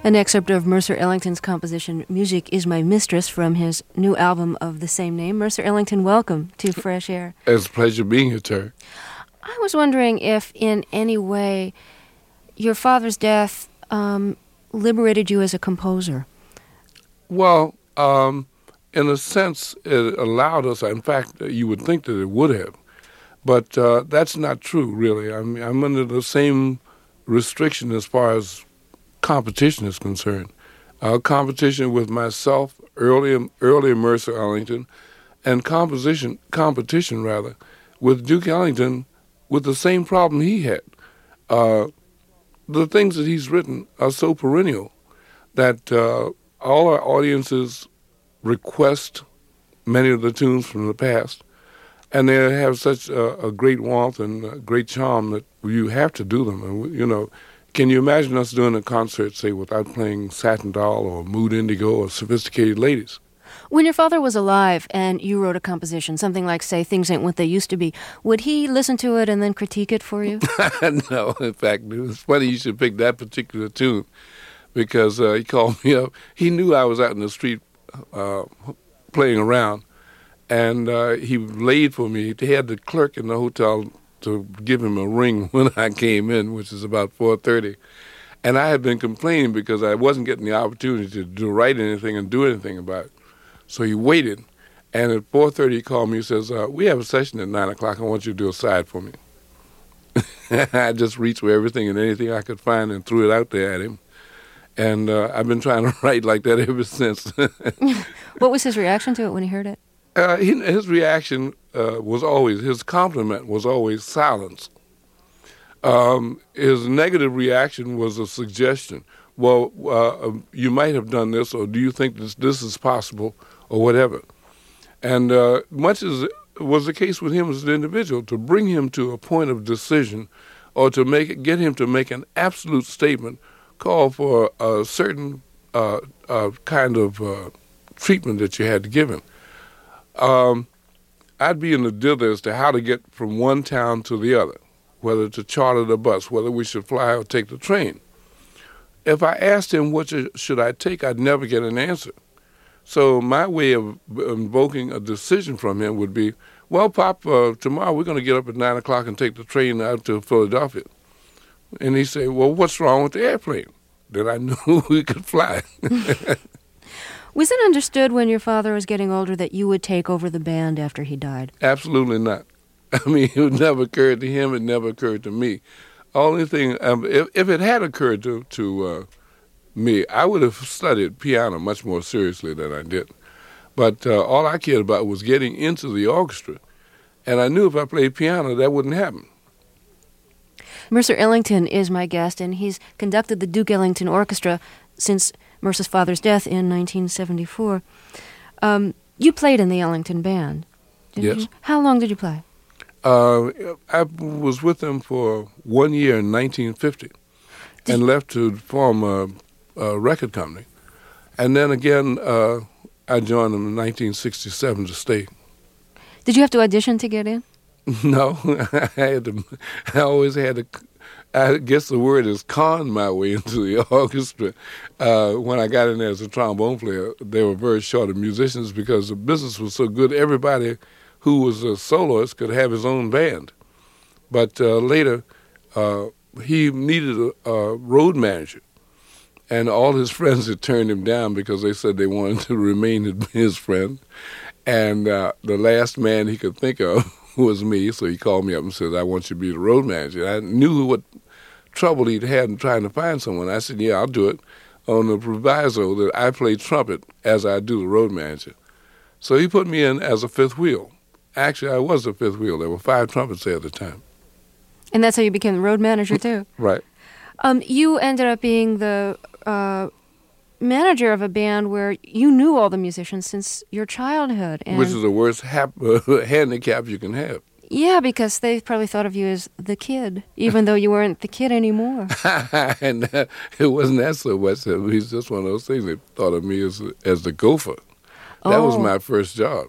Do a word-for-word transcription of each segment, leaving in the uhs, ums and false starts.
An excerpt of Mercer Ellington's composition, Music is My Mistress, from his new album of the same name. Mercer Ellington, welcome to Fresh Air. It's a pleasure being here, Terry. I was wondering if in any way your father's death um, liberated you as a composer. Well, um, in a sense, it allowed us, in fact, you would think that it would have, but uh, that's not true, really. I'm, I'm under the same restriction as far as competition is concerned. Uh, competition with myself, early, early Mercer Ellington, and composition, competition, rather, with Duke Ellington with the same problem he had. Uh, the things that he's written are so perennial that uh, all our audiences request many of the tunes from the past, and they have such a, a great warmth and a great charm that you have to do them. And, you know, can you imagine us doing a concert, say, without playing Satin Doll or Mood Indigo or Sophisticated Ladies? When your father was alive and you wrote a composition, something like, say, Things Ain't What They Used to Be, would he listen to it and then critique it for you? No, in fact, it's funny you should pick that particular tune, because uh, he called me up. He knew I was out in the street uh, playing around, and uh, he laid for me. He had the clerk in the hotel to give him a ring when I came in, which is about four thirty. And I had been complaining because I wasn't getting the opportunity to do, write anything and do anything about it. So he waited, and at four thirty he called me and says, uh, we have a session at nine o'clock. I want you to do a side for me. I just reached for everything and anything I could find and threw it out there at him. And uh, I've been trying to write like that ever since. What was his reaction to it when he heard it? Uh, he, his reaction uh, was always, his compliment was always silence. Um, his negative reaction was a suggestion. Well, uh, you might have done this, or do you think this, this is possible, or whatever. And uh, much as was the case with him as an individual, to bring him to a point of decision or to make it, get him to make an absolute statement called for a certain uh, uh, kind of uh, treatment that you had to give him. Um, I'd be in the dither as to how to get from one town to the other, whether to charter the bus, whether we should fly or take the train. If I asked him what should I take, I'd never get an answer. So my way of invoking a decision from him would be, well, Pop, uh, tomorrow we're going to get up at nine o'clock and take the train out to Philadelphia. And he'd say, well, what's wrong with the airplane? Then I knew we could fly. Was it understood when your father was getting older that you would take over the band after he died? Absolutely not. I mean, it never occurred to him. It never occurred to me. Only thing, um, if, if it had occurred to, to uh, me, I would have studied piano much more seriously than I did. But uh, all I cared about was getting into the orchestra. And I knew if I played piano, that wouldn't happen. Mercer Ellington is my guest, and he's conducted the Duke Ellington Orchestra since Mercer's father's death in nineteen seventy-four. Um, you played in the Ellington Band, didn't Yes. you? How long did you play? Uh, I was with them for one year in nineteen fifty Did and you- left to form a, a record company. And then again, uh, I joined them in nineteen sixty-seven to stay. Did you have to audition to get in? No, I had to. I always had to. I guess the word is con my way into the orchestra. Uh, when I got in there as a trombone player, they were very short of musicians because the business was so good. Everybody who was a soloist could have his own band. But uh, later, uh, he needed a, a road manager, and all his friends had turned him down because they said they wanted to remain his friend. And uh, the last man he could think of was me, so he called me up and said, I want you to be the road manager. I knew what trouble he'd had in trying to find someone. I said, yeah, I'll do it, on the proviso that I play trumpet as I do the road manager. So he put me in as a fifth wheel. Actually, I was the fifth wheel. There were five trumpets there at the time. And that's how you became the road manager, too? Right. Um, you ended up being the uh, manager of a band where you knew all the musicians since your childhood. And Which is the worst hap- handicap you can have. yeah, because they probably thought of you as the kid, even though you weren't the kid anymore. And uh, it wasn't that so much. It was just one of those things. They thought of me as as the gopher. That was Oh. my first job.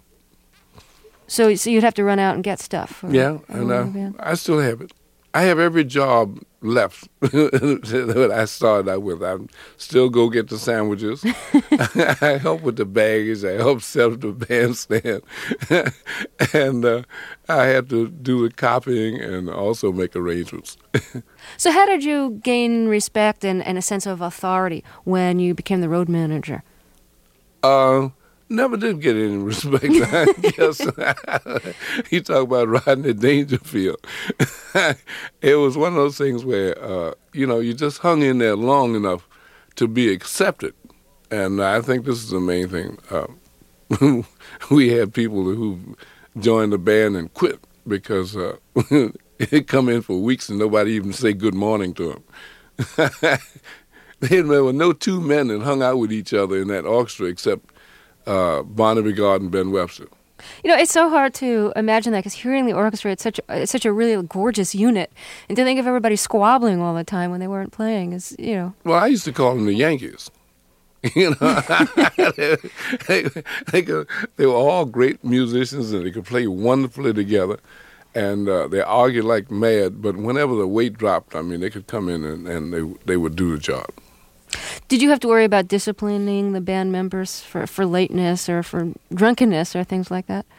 So, so you'd have to run out and get stuff. For Yeah, for and the uh, band. I still have it. I have every job left what I started out with. I still go get the sandwiches. I help with the baggage. I help set up the bandstand. and uh, I had to do the copying and also make arrangements. So how did you gain respect and, and a sense of authority when you became the road manager? Uh, never did get any respect, I guess. You talk about Rodney Dangerfield. It was one of those things where, uh, you know, you just hung in there long enough to be accepted. And I think this is the main thing. Uh, we had people who joined the band and quit because uh, they'd come in for weeks and nobody even say good morning to them. There were no two men that hung out with each other in that orchestra except uh, Barnaby Gard and Ben Webster. You know, it's so hard to imagine that because hearing the orchestra, it's such a, it's such a really gorgeous unit, and to think of everybody squabbling all the time when they weren't playing is, you know. Well, I used to call them the Yankees. You know, they, they, they, could, they were all great musicians and they could play wonderfully together. And uh, they argued like mad, but whenever the weight dropped, I mean, they could come in and, and they they would do the job. Did you have to worry about disciplining the band members for, for lateness or for drunkenness or things like that?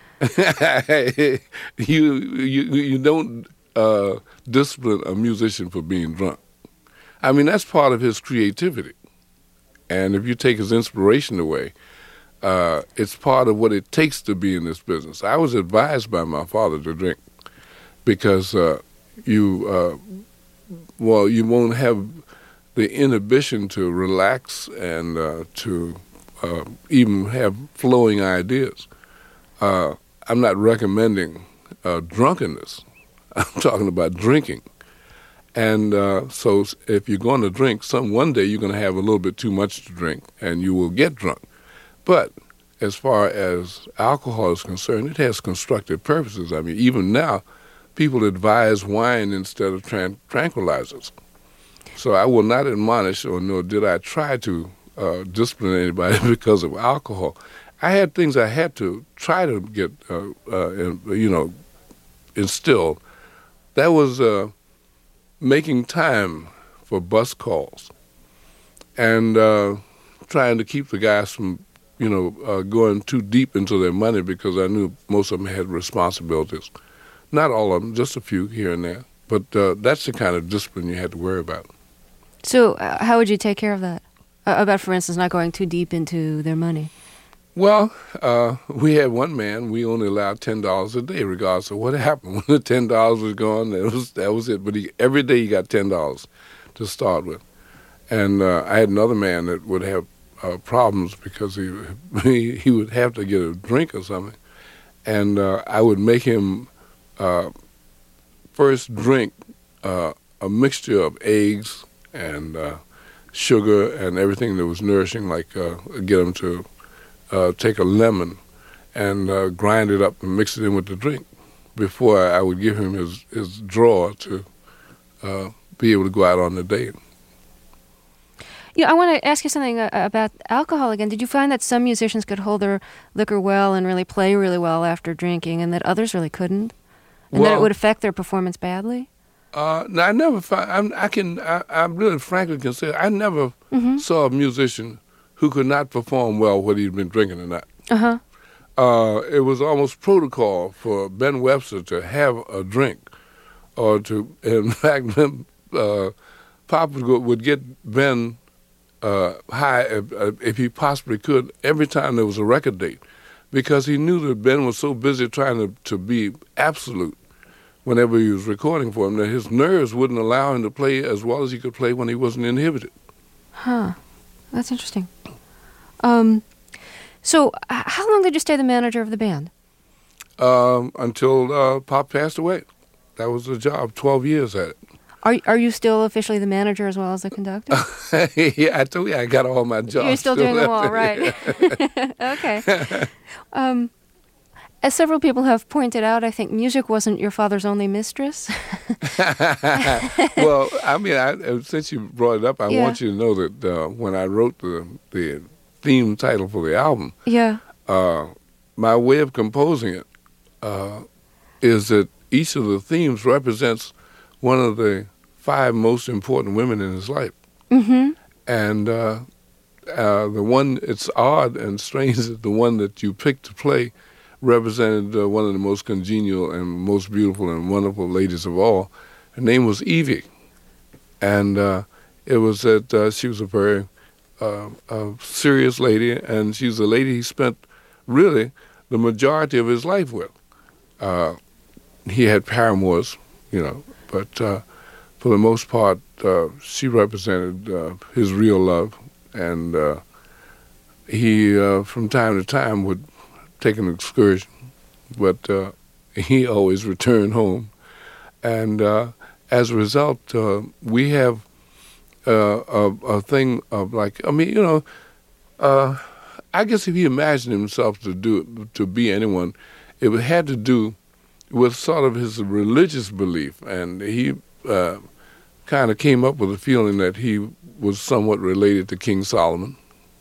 you, you you don't uh, discipline a musician for being drunk. I mean, that's part of his creativity. And if you take his inspiration away, uh, it's part of what it takes to be in this business. I was advised by my father to drink because uh, you, uh, well, you won't have the inhibition to relax and uh, to uh, even have flowing ideas. Uh, I'm not recommending uh, drunkenness. I'm talking about drinking. And uh, so if you're going to drink, some one day you're going to have a little bit too much to drink, and you will get drunk. But as far as alcohol is concerned, it has constructive purposes. I mean, even now, people advise wine instead of tran- tranquilizers. So I will not admonish, or nor did I try to uh, discipline anybody because of alcohol. I had things I had to try to get, uh, uh, you know, instilled. That was uh, making time for bus calls and uh, trying to keep the guys from, you know, uh, going too deep into their money because I knew most of them had responsibilities. Not all of them, just a few here and there. But uh, that's the kind of discipline you had to worry about. So uh, how would you take care of that? Uh, about, for instance, not going too deep into their money? Well, uh, we had one man, we only allowed ten dollars a day, regardless of what happened. When the ten dollars was gone, that was that was it. But he, every day he got ten dollars to start with. And uh, I had another man that would have uh, problems because he, he he would have to get a drink or something. And uh, I would make him uh, first drink uh, a mixture of eggs and uh, sugar and everything that was nourishing, like uh, get him to Uh, take a lemon and uh, grind it up and mix it in with the drink before I would give him his, his drawer to uh, be able to go out on the date. Yeah, I want to ask you something uh, about alcohol again. Did you find that some musicians could hold their liquor well and really play really well after drinking and that others really couldn't? And well, that it would affect their performance badly? Uh, no, I never found, I'm, I can, I, I really frankly can say, I never mm-hmm. saw a musician who could not perform well whether he'd been drinking or not. Uh-huh. Uh, it was almost protocol for Ben Webster to have a drink, or to, in fact, uh, Pop would, go, would get Ben uh, high if, uh, if he possibly could every time there was a record date, because he knew that Ben was so busy trying to, to be absolute whenever he was recording for him that his nerves wouldn't allow him to play as well as he could play when he wasn't inhibited. Huh. That's interesting. Um, so, h- how long did you stay the manager of the band? Um, until uh, Pop passed away. That was the job, twelve years at it. Are Are you still officially the manager as well as the conductor? Yeah, I told you I got all my jobs. You're still, still doing them all, right. Okay. Um, as several people have pointed out, I think music wasn't your father's only mistress. Well, I mean, I, since you brought it up, I yeah. want you to know that uh, when I wrote the the theme title for the album, yeah, uh, my way of composing it uh, is that each of the themes represents one of the five most important women in his life. Mm-hmm. And uh, uh, the one, it's odd and strange that the one that you picked to play represented uh, one of the most congenial and most beautiful and wonderful ladies of all. Her name was Evie. And uh, it was that uh, she was a very uh, a serious lady, and she was a lady he spent really the majority of his life with. Uh, he had paramours, you know, but uh, for the most part, uh, she represented uh, his real love, and uh, he, uh, from time to time, would take an excursion, but uh, he always returned home. And uh, as a result, uh, we have uh, a, a thing of like, I mean, you know, uh, I guess if he imagined himself to do to be anyone, it had to do with sort of his religious belief, and he uh, kind of came up with a feeling that he was somewhat related to King Solomon.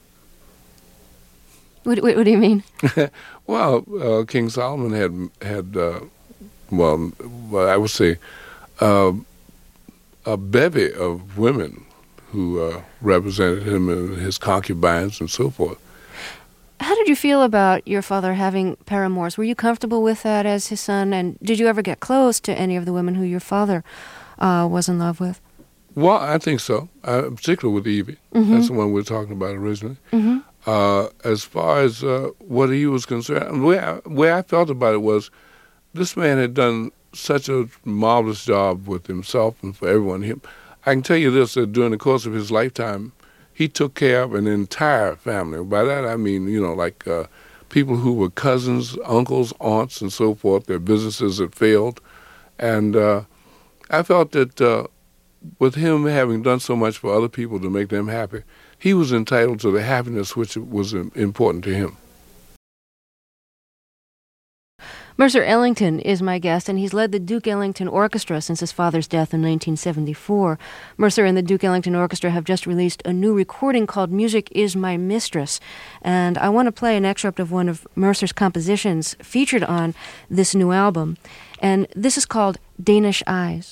What, what, what do you mean? Well, uh, King Solomon had had uh, well, well, I would say uh, a bevy of women who uh, represented him and his concubines and so forth. How did you feel about your father having paramours? Were you comfortable with that as his son? And did you ever get close to any of the women who your father uh, was in love with? Well, I think so, uh, particularly with Evie. Mm-hmm. That's the one we were talking about originally. Mm-hmm. Uh, as far as uh, what he was concerned, the way I, way I felt about it was this man had done such a marvelous job with himself and for everyone. He, I can tell you this, that during the course of his lifetime, he took care of an entire family. By that I mean, you know, like uh, people who were cousins, uncles, aunts, and so forth. Their businesses had failed. And uh, I felt that uh, with him having done so much for other people to make them happy, he was entitled to the happiness which was important to him. Mercer Ellington is my guest, and he's led the Duke Ellington Orchestra since his father's death in nineteen seventy-four. Mercer and the Duke Ellington Orchestra have just released a new recording called Music Is My Mistress, and I want to play an excerpt of one of Mercer's compositions featured on this new album, and this is called Danish Eyes.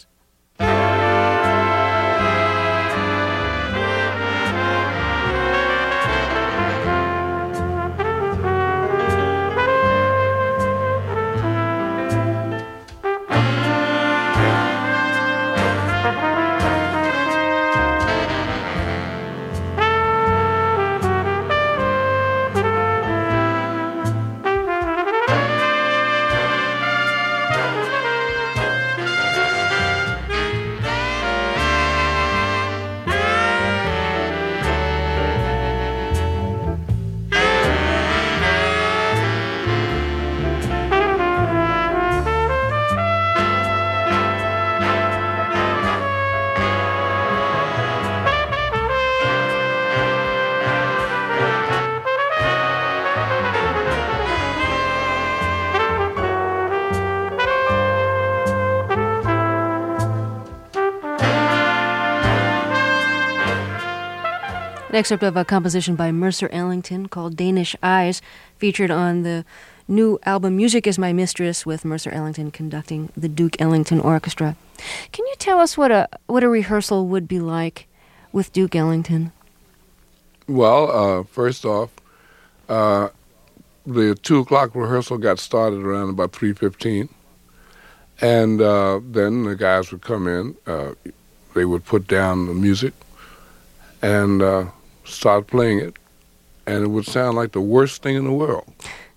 An excerpt of a composition by Mercer Ellington called Danish Eyes, featured on the new album Music Is My Mistress, with Mercer Ellington conducting the Duke Ellington Orchestra. Can you tell us what a what a rehearsal would be like with Duke Ellington? Well, uh, first off, uh, the two o'clock rehearsal got started around about three fifteen, and uh, then the guys would come in. Uh, they would put down the music and uh, start playing it, and it would sound like the worst thing in the world.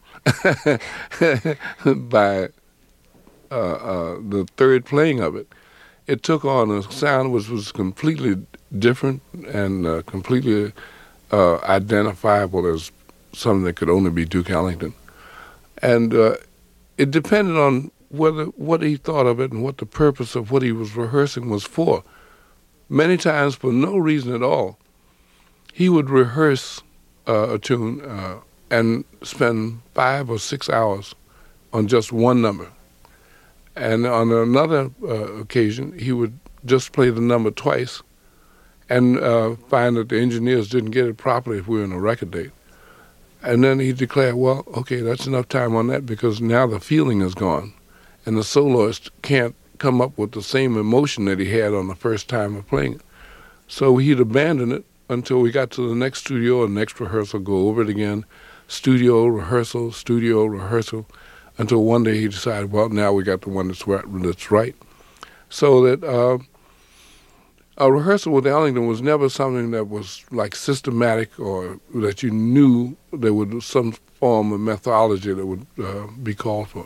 By uh, uh, the third playing of it, it took on a sound which was completely different and uh, completely uh, identifiable as something that could only be Duke Ellington. And uh, it depended on whether what he thought of it and what the purpose of what he was rehearsing was for. Many times, for no reason at all, he would rehearse uh, a tune uh, and spend five or six hours on just one number. And on another uh, occasion, he would just play the number twice and uh, find that the engineers didn't get it properly if we were in a record date. And then he declared, well, okay, that's enough time on that, because now the feeling is gone, and the soloist can't come up with the same emotion that he had on the first time of playing it. So he'd abandon it until we got to the next studio or next rehearsal, go over it again, studio, rehearsal, studio, rehearsal, until one day he decided, well, now we got the one that's right. That's right. So that uh, a rehearsal with Ellington was never something that was like systematic or that you knew there was some form of methodology that would uh, be called for.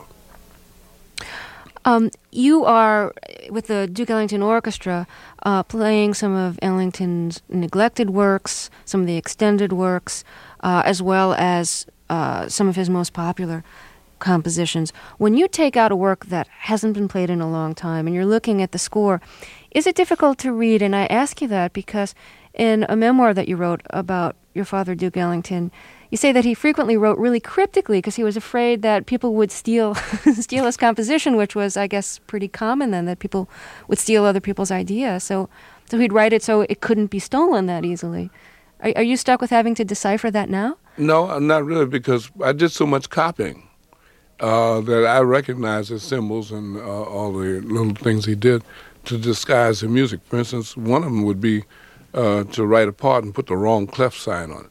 Um, you are, with the Duke Ellington Orchestra, uh, playing some of Ellington's neglected works, some of the extended works, uh, as well as uh, some of his most popular compositions. When you take out a work that hasn't been played in a long time and you're looking at the score, is it difficult to read? And I ask you that because in a memoir that you wrote about your father, Duke Ellington, you say that he frequently wrote really cryptically because he was afraid that people would steal steal his composition, which was, I guess, pretty common then, that people would steal other people's ideas. So so he'd write it so it couldn't be stolen that easily. Are, are you stuck with having to decipher that now? No, not really, because I did so much copying uh, that I recognize his symbols and uh, all the little things he did to disguise the music. For instance, one of them would be uh, to write a part and put the wrong clef sign on it.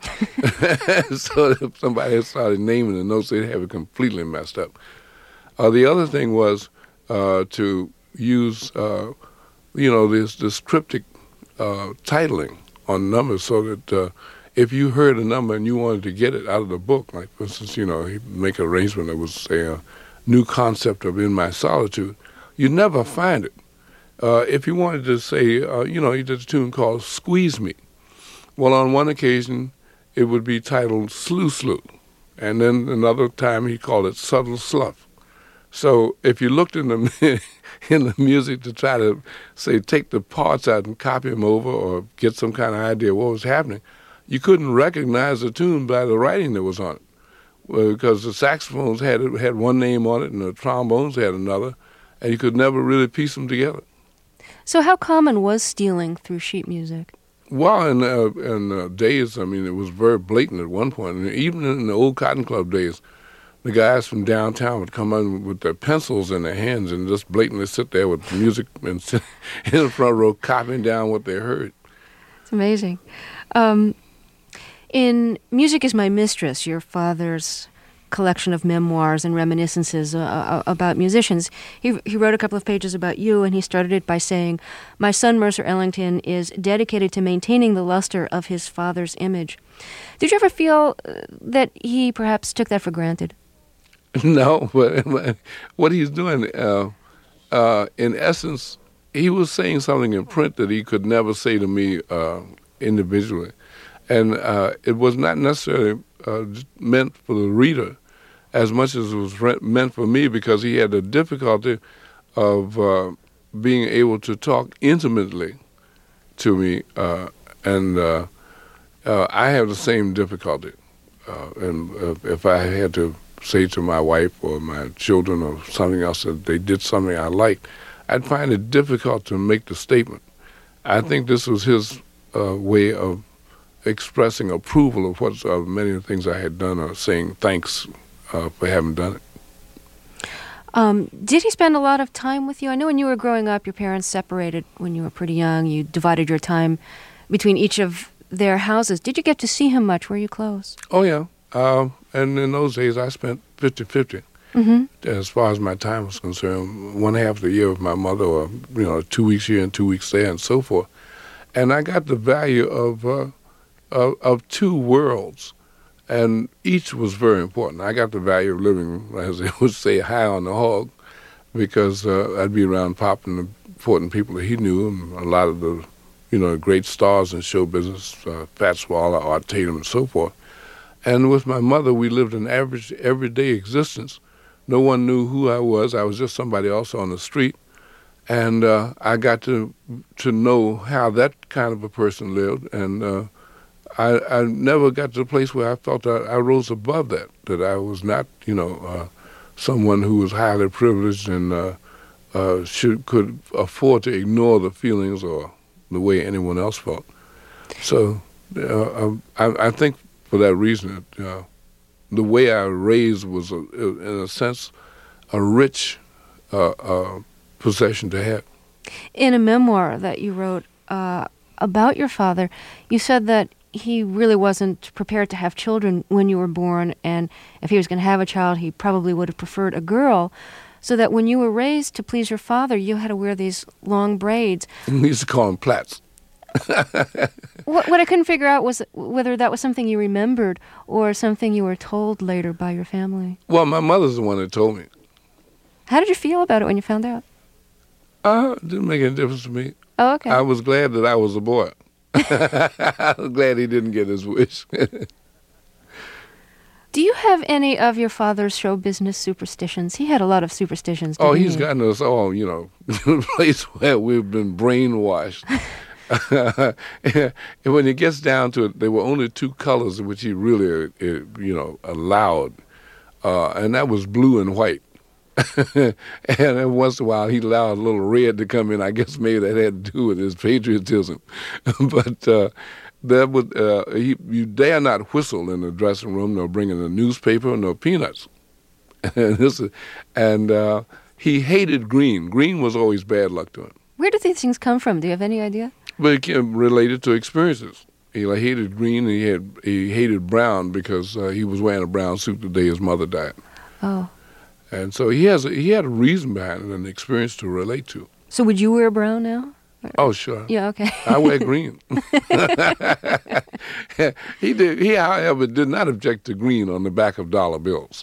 So if somebody had started naming the notes, they'd have it completely messed up. Uh, the other thing was uh, to use, uh, you know, this, this cryptic uh, titling on numbers so that uh, if you heard a number and you wanted to get it out of the book, like, for instance, you know, he'd make an arrangement that was, say, a new concept of In My Solitude, you'd never find it. Uh, if you wanted to say, uh, you know, he did a tune called Squeeze Me. Well, on one occasion, it would be titled Slew Slew. And then another time he called it Subtle Slough. So if you looked in the in the music to try to, say, take the parts out and copy them over or get some kind of idea of what was happening, you couldn't recognize the tune by the writing that was on it. Well, because the saxophones had had one name on it and the trombones had another, and you could never really piece them together. So how common was stealing through sheet music? Well, in, uh, in uh, days, I mean, it was very blatant at one point. And even in the old Cotton Club days, the guys from downtown would come in with their pencils in their hands and just blatantly sit there with music and sit in the front row copying down what they heard. It's amazing. Um, in Music is My Mistress, your father's collection of memoirs and reminiscences uh, about musicians, he he wrote a couple of pages about you, and he started it by saying, "My son Mercer Ellington is dedicated to maintaining the luster of his father's image." Did you ever feel uh, that he perhaps took that for granted? No, but what he's doing, uh, uh, in essence, he was saying something in print that he could never say to me uh, individually. And uh, it was not necessarily uh, meant for the reader as much as it was re- meant for me, because he had the difficulty of uh, being able to talk intimately to me. Uh, and uh, uh, I have the same difficulty. Uh, and uh, if I had to say to my wife or my children or something else that they did something I liked, I'd find it difficult to make the statement. I think this was his uh, way of expressing approval of what uh, many of the things I had done, or saying thanks uh, for having done it. Um, did he spend a lot of time with you? I know when you were growing up, your parents separated when you were pretty young. You divided your time between each of their houses. Did you get to see him much? Were you close? Oh, yeah. Uh, and in those days, I spent fifty-fifty. Mm-hmm. As far as my time was concerned, one half of the year with my mother, or, you know, two weeks here and two weeks there and so forth. And I got the value of uh, Of, of two worlds, and each was very important. I got the value of living, as they would say, high on the hog, because uh, I'd be around Pop and the important people that he knew, and a lot of the, you know, great stars in show business, uh, Fats Waller, Art Tatum, and so forth. And with my mother, we lived an average, everyday existence. No one knew who I was. I was just somebody else on the street. And uh, I got to to know how that kind of a person lived, and uh, I, I never got to the place where I felt that I rose above that, that I was not, you know, uh, someone who was highly privileged and uh, uh, should could afford to ignore the feelings or the way anyone else felt. So uh, I, I think for that reason, uh, the way I was raised was, a, in a sense, a rich uh, uh, possession to have. In a memoir that you wrote uh, about your father, you said that he really wasn't prepared to have children when you were born, and if he was going to have a child, he probably would have preferred a girl, so that when you were raised to please your father, you had to wear these long braids. We used to call them plaits. what, what I couldn't figure out was whether that was something you remembered or something you were told later by your family. Well, my mother's the one that told me. How did you feel about it when you found out? Uh, it didn't make any difference to me. Oh, okay. I was glad that I was a boy. I was glad he didn't get his wish. Do you have any of your father's show business superstitions? He had a lot of superstitions, didn't Oh, he's he? gotten us all, you know, in a place where we've been brainwashed. And when it gets down to it, there were only two colors which he really, uh, you know, allowed, uh, and that was blue and white. And every once in a while, he allowed a little red to come in. I guess maybe that had to do with his patriotism. But uh, that would uh, he, you dare not whistle in the dressing room, nor bring in a newspaper, nor peanuts. and this is, and uh, he hated green. Green was always bad luck to him. Where did these things come from? Do you have any idea? But it came related to experiences. He like, hated green, and he had he hated brown because uh, he was wearing a brown suit the day his mother died. Oh. And so he has a, he had a reason behind it, an experience to relate to. So would you wear brown now? Oh, sure. Yeah, okay. I wear green. he did. He, however, did not object to green on the back of dollar bills.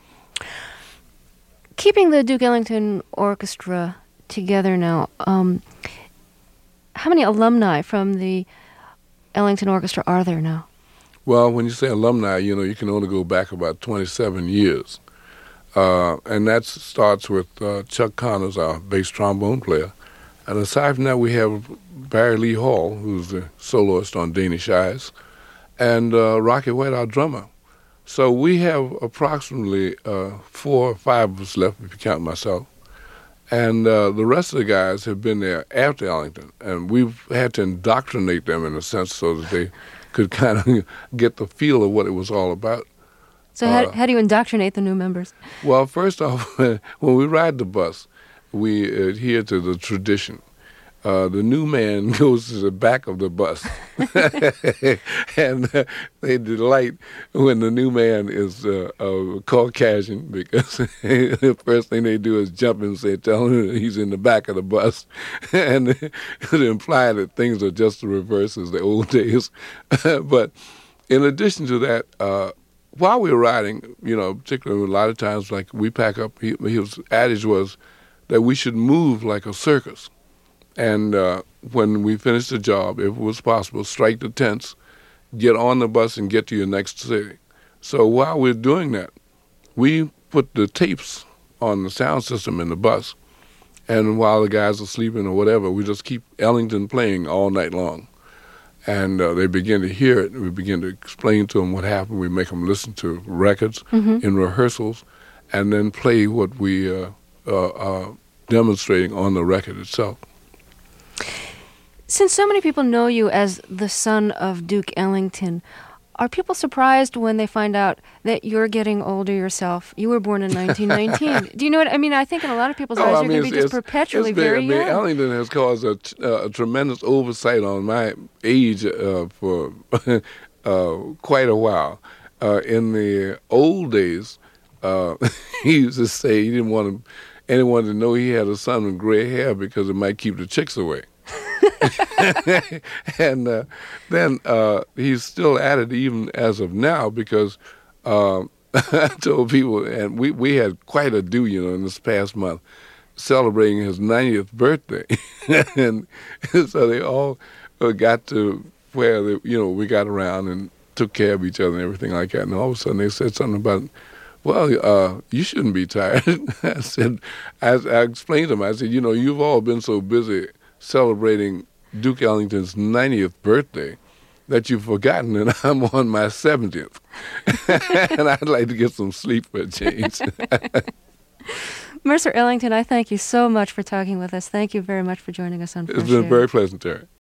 Keeping the Duke Ellington Orchestra together now, um, how many alumni from the Ellington Orchestra are there now? Well, when you say alumni, you know, you can only go back about twenty-seven years. Uh, and that starts with uh, Chuck Connors, our bass trombone player. And aside from that, we have Barry Lee Hall, who's the soloist on Danish Eyes, and uh, Rocky White, our drummer. So we have approximately uh, four or five of us left, if you count myself. And uh, the rest of the guys have been there after Ellington. And we've had to indoctrinate them in a sense so that they could kind of get the feel of what it was all about. So how, Uh, how do you indoctrinate the new members? Well, first off, when we ride the bus, we adhere to the tradition. Uh, the new man goes to the back of the bus, and uh, they delight when the new man is uh, a Caucasian, because the first thing they do is jump and say, tell him he's in the back of the bus, and to imply that things are just the reverse as the old days. But in addition to that, uh, while we were riding, you know, particularly a lot of times, like we pack up, he, his adage was that we should move like a circus. And uh, when we finished the job, if it was possible, strike the tents, get on the bus and get to your next city. So while we're doing that, we put the tapes on the sound system in the bus. And while the guys are sleeping or whatever, we just keep Ellington playing all night long. And uh, they begin to hear it, and we begin to explain to them what happened. We make them listen to records Mm-hmm. in rehearsals, and then play what we uh, uh, are demonstrating on the record itself. Since so many people know you as the son of Duke Ellington, are people surprised when they find out that you're getting older yourself? You were born in nineteen nineteen. Do you know what I mean? I think in a lot of people's eyes, Oh, I you're mean, going to be just perpetually it's been, very I mean, young. Ellington has caused a, t- uh, a tremendous oversight on my age uh, for uh, quite a while. Uh, in the old days, uh, he used to say he didn't want anyone to know he had a son with gray hair because it might keep the chicks away. And uh, then uh, he's still at it even as of now, because uh, I told people, and we, we had quite a do, you know, in this past month, celebrating his ninetieth birthday. And so they all uh, got to where, they, you know, we got around and took care of each other and everything like that. And all of a sudden they said something about, well, uh, you shouldn't be tired. I said, I, I explained to them, I said, you know, you've all been so busy celebrating Duke Ellington's ninetieth birthday that you've forgotten that I'm on my seventieth. And I'd like to get some sleep for a change. Mercer Ellington, I thank you so much for talking with us. Thank you very much for joining us on Fresh It's been Air. very pleasant, Terry.